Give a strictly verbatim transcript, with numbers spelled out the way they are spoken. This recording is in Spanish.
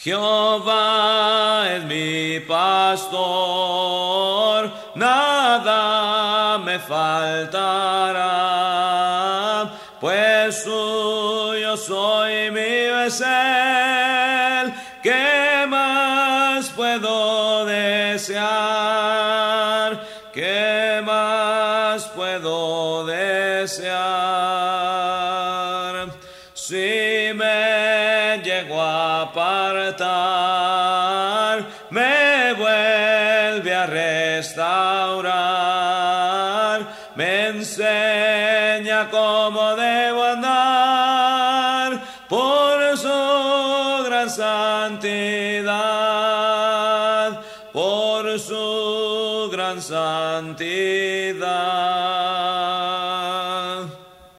Jehová es mi pastor, nada me faltará, pues suyo soy mi besel. ¿Qué más puedo desear? ¿Qué más puedo desear? Si me llego a apartar, me vuelve a restaurar, me enseña cómo debo andar por su gran santidad, por su gran santidad.